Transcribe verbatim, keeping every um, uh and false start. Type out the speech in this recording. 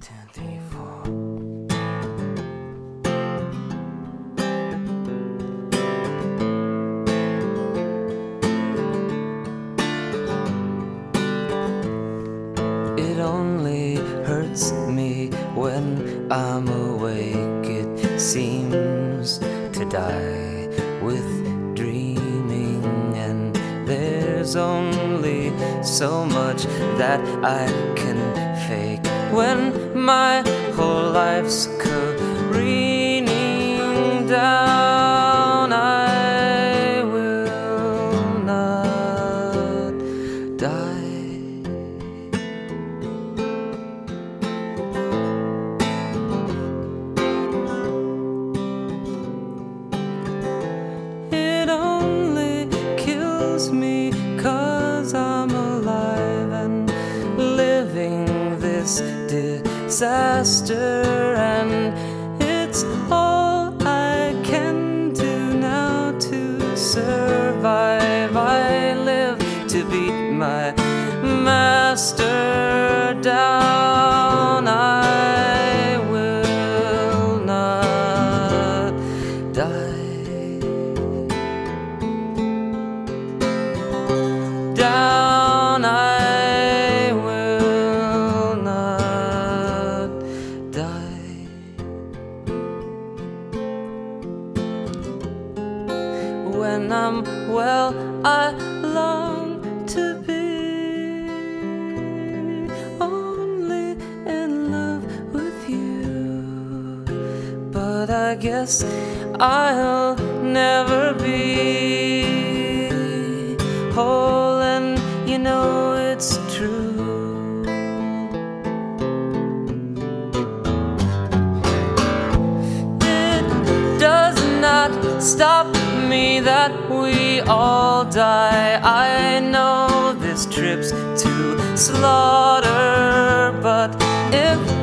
two, three, four. It only hurts me when I'm awake. It seems to die with dreaming, and there's only so much that I can fake when my whole life's careening down. I will not die. It only kills me 'cause I'm alive and living this disaster, and it's all I can do now to survive. I live to beat my master down. I will not die. Down, I will not die. When I'm well, I long to be only in love with you, but I guess I'll never be whole, and you know it's true. It does not stop me that we all die. I know this trip's to slaughter, but if